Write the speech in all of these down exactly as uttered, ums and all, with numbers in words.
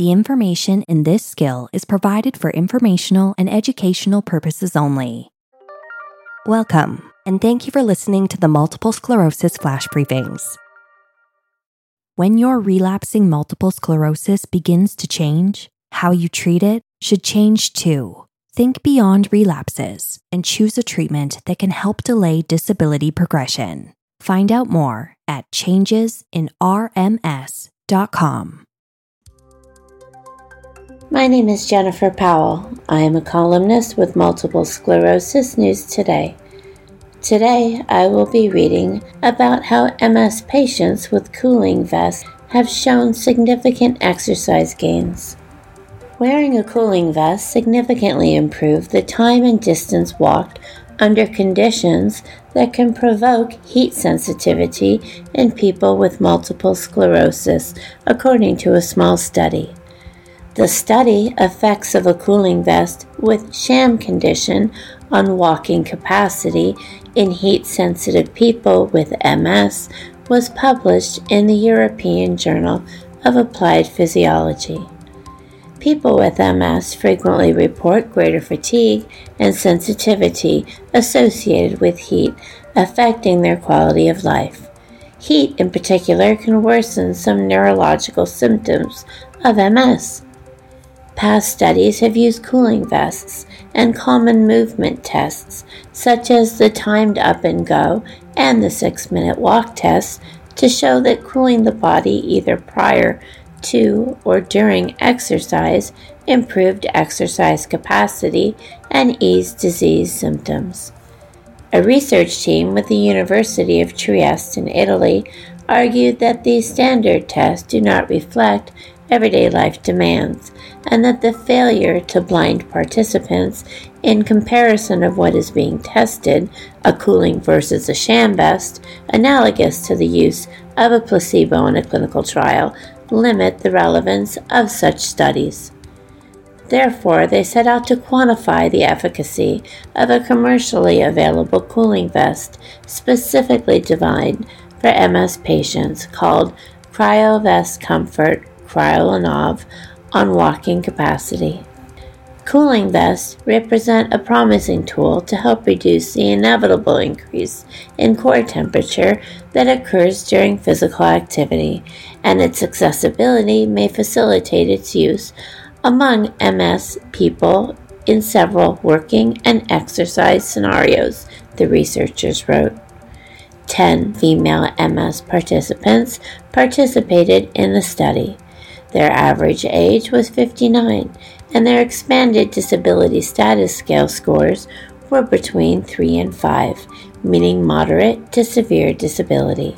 The information in this skill is provided for informational and educational purposes only. Welcome, and thank you for listening to the Multiple Sclerosis Flash Briefings. When your relapsing multiple sclerosis begins to change, how you treat it should change too. Think beyond relapses and choose a treatment that can help delay disability progression. Find out more at changes in R M S dot com. My name is Jennifer Powell. I am a columnist with Multiple Sclerosis News Today. Today, I will be reading about how M S patients with cooling vests have shown significant exercise gains. Wearing a cooling vest significantly improved the time and distance walked under conditions that can provoke heat sensitivity in people with multiple sclerosis, according to a small study. The study effects of a cooling vest with sham condition on walking capacity in heat-sensitive people with M S was published in the European Journal of Applied Physiology. People with M S frequently report greater fatigue and sensitivity associated with heat affecting their quality of life. Heat, in particular, can worsen some neurological symptoms of M S. Past studies have used cooling vests and common movement tests, such as the timed up and go and the six-minute walk test, to show that cooling the body either prior to or during exercise improved exercise capacity and eased disease symptoms. A research team with the University of Trieste in Italy argued that these standard tests do not reflect everyday life demands, and that the failure to blind participants in comparison of what is being tested, a cooling versus a sham vest, analogous to the use of a placebo in a clinical trial, limit the relevance of such studies. Therefore, they set out to quantify the efficacy of a commercially available cooling vest specifically designed for M S patients called CryoVest Comfort Kryolanov on walking capacity. Cooling vests represent a promising tool to help reduce the inevitable increase in core temperature that occurs during physical activity, and its accessibility may facilitate its use among M S people in several working and exercise scenarios, the researchers wrote. Ten female M S participants participated in the study. Their average age was fifty-nine, and their expanded disability status scale scores were between three and five, meaning moderate to severe disability.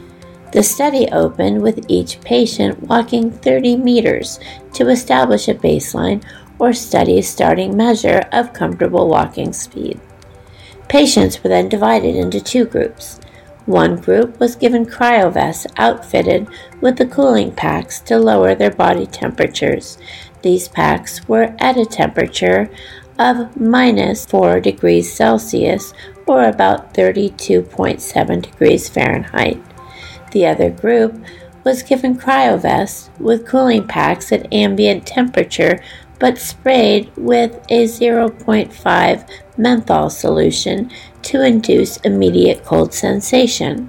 The study opened with each patient walking thirty meters to establish a baseline or study's starting measure of comfortable walking speed. Patients were then divided into two groups. One group was given cryovests outfitted with the cooling packs to lower their body temperatures. These packs were at a temperature of minus four degrees Celsius or about thirty-two point seven degrees Fahrenheit. The other group was given cryovests with cooling packs at ambient temperature but sprayed with a zero point five menthol solution to induce immediate cold sensation.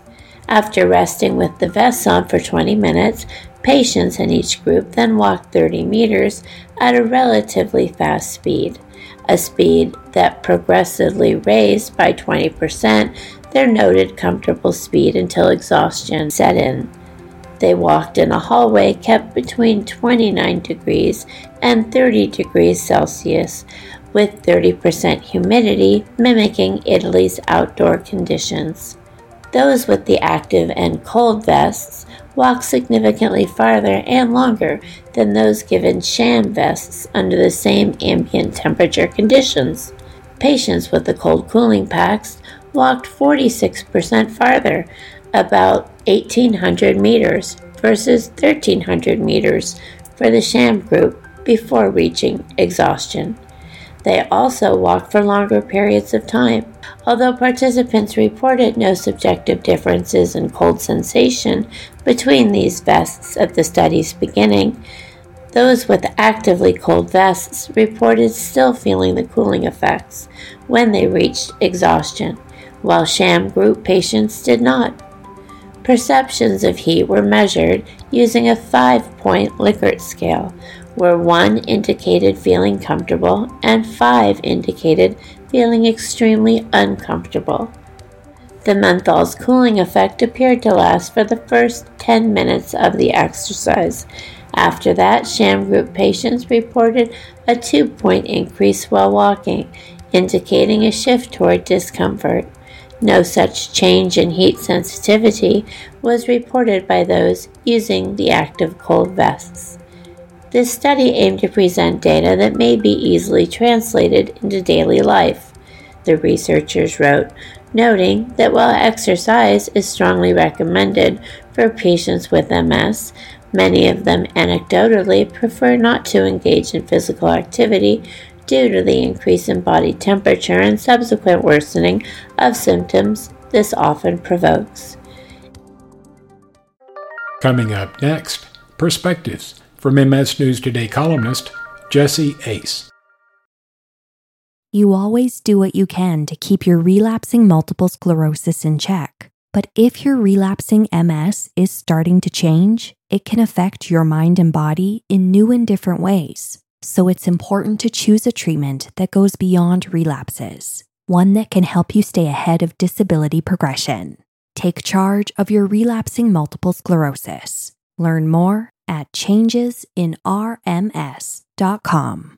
After resting with the vests on for twenty minutes, patients in each group then walked thirty meters at a relatively fast speed, a speed that progressively raised by twenty percent their noted comfortable speed until exhaustion set in. They walked in a hallway kept between twenty-nine degrees and thirty degrees Celsius, with thirty percent humidity mimicking Italy's outdoor conditions. Those with the active and cold vests walked significantly farther and longer than those given sham vests under the same ambient temperature conditions. Patients with the cold cooling packs walked forty-six percent farther, about eighteen hundred meters versus thirteen hundred meters for the sham group before reaching exhaustion. They also walked for longer periods of time. Although participants reported no subjective differences in cold sensation between these vests at the study's beginning, Those with actively cold vests reported still feeling the cooling effects when they reached exhaustion, while sham group patients did not. Perceptions of heat were measured using a five-point Likert scale, where one indicated feeling comfortable and five indicated feeling extremely uncomfortable. The menthol's cooling effect appeared to last for the first ten minutes of the exercise. After that, sham group patients reported a two-point increase while walking, indicating a shift toward discomfort. No such change in heat sensitivity was reported by those using the active cold vests. This study aimed to present data that may be easily translated into daily life, the researchers wrote, noting that while exercise is strongly recommended for patients with M S, many of them anecdotally prefer not to engage in physical activity due to the increase in body temperature and subsequent worsening of symptoms this often provokes. Coming up next, Perspectives from M S News Today columnist Jessie Ace. You always do what you can to keep your relapsing multiple sclerosis in check. But if your relapsing M S is starting to change, it can affect your mind and body in new and different ways. So it's important to choose a treatment that goes beyond relapses, one that can help you stay ahead of disability progression. Take charge of your relapsing multiple sclerosis. Learn more at changes in r m s dot com.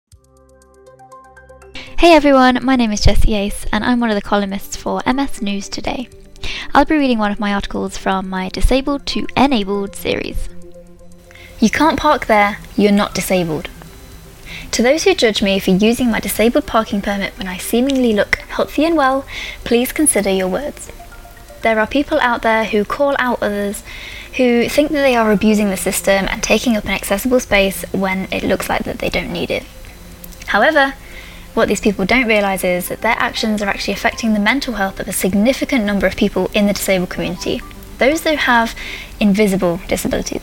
Hey everyone, my name is Jessie Ace and I'm one of the columnists for M S News Today. I'll be reading one of my articles from my Disabled to Enabled series. You can't park there, you're not disabled. To those who judge me for using my disabled parking permit when I seemingly look healthy and well, please consider your words. There are people out there who call out others who think that they are abusing the system and taking up an accessible space when it looks like that they don't need it. However, what these people don't realise is that their actions are actually affecting the mental health of a significant number of people in the disabled community, those that have invisible disabilities.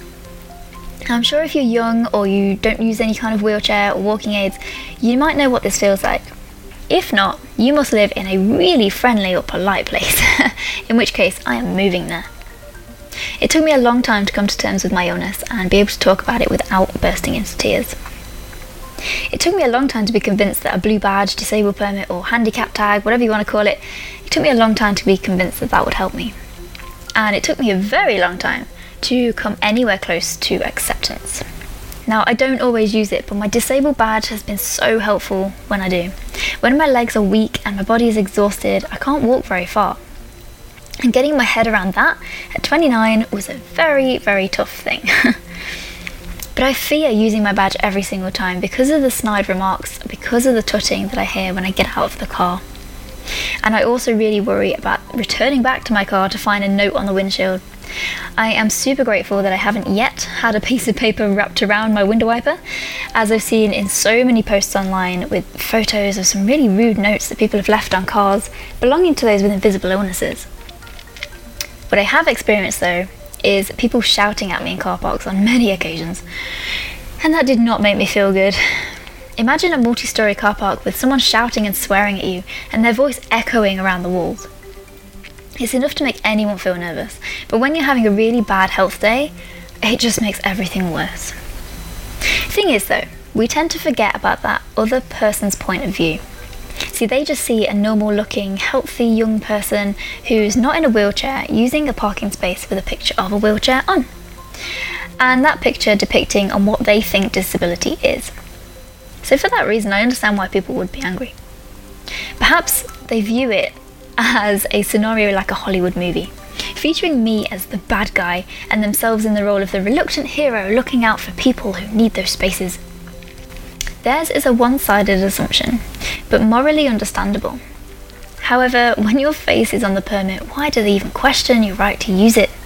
I'm sure if you're young or you don't use any kind of wheelchair or walking aids, you might know what this feels like. If not, you must live in a really friendly or polite place, in which case I am moving there. It took me a long time to come to terms with my illness and be able to talk about it without bursting into tears. It took me a long time to be convinced that a blue badge, disabled permit or handicap tag, whatever you want to call it, it took me a long time to be convinced that that would help me. And it took me a very long time to come anywhere close to acceptance. Now, I don't always use it, but my disabled badge has been so helpful when I do. When my legs are weak and my body is exhausted, I can't walk very far. And getting my head around that at twenty-nine was a very, very tough thing. But I fear using my badge every single time because of the snide remarks, because of the tutting that I hear when I get out of the car. And I also really worry about returning back to my car to find a note on the windshield. I am super grateful that I haven't yet had a piece of paper wrapped around my window wiper, as I've seen in so many posts online with photos of some really rude notes that people have left on cars belonging to those with invisible illnesses. What I have experienced though is people shouting at me in car parks on many occasions, and that did not make me feel good. Imagine a multi-storey car park with someone shouting and swearing at you and their voice echoing around the walls. It's enough to make anyone feel nervous, but when you're having a really bad health day, it just makes everything worse. Thing is though, we tend to forget about that other person's point of view. See, they just see a normal looking, healthy young person who's not in a wheelchair using a parking space with a picture of a wheelchair on. And that picture depicting on what they think disability is. So for that reason, I understand why people would be angry. Perhaps they view it as a scenario like a Hollywood movie, featuring me as the bad guy and themselves in the role of the reluctant hero looking out for people who need those spaces. Theirs is a one-sided assumption, but morally understandable. However, when your face is on the permit, why do they even question your right to use it?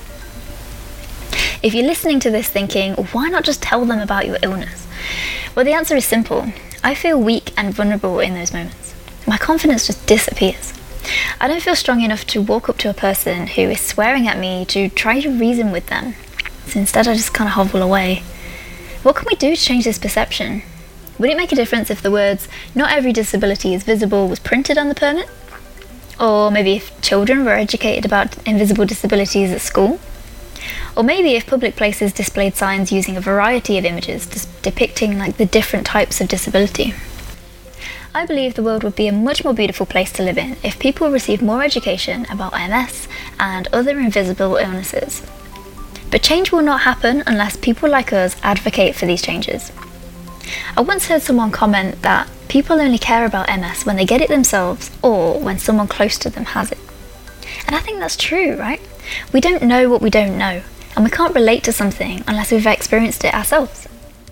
If you're listening to this thinking, why not just tell them about your illness? Well, the answer is simple. I feel weak and vulnerable in those moments. My confidence just disappears. I don't feel strong enough to walk up to a person who is swearing at me to try to reason with them. So instead I just kind of hobble away. What can we do to change this perception? Would it make a difference if the words, "not every disability is visible," was printed on the permit? Or maybe if children were educated about invisible disabilities at school? Or maybe if public places displayed signs using a variety of images depicting like the different types of disability? I believe the world would be a much more beautiful place to live in if people received more education about M S and other invisible illnesses. But change will not happen unless people like us advocate for these changes. I once heard someone comment that people only care about M S when they get it themselves or when someone close to them has it. And I think that's true, right? We don't know what we don't know, and we can't relate to something unless we've experienced it ourselves.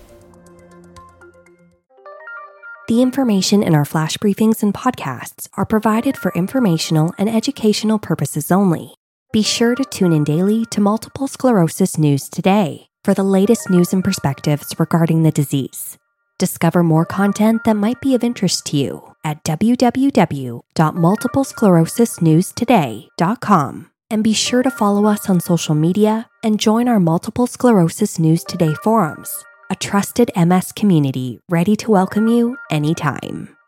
The information in our flash briefings and podcasts are provided for informational and educational purposes only. Be sure to tune in daily to Multiple Sclerosis News Today for the latest news and perspectives regarding the disease. Discover more content that might be of interest to you at w w w dot multiple sclerosis news today dot com. And be sure to follow us on social media and join our Multiple Sclerosis News Today forums, a trusted M S community ready to welcome you anytime.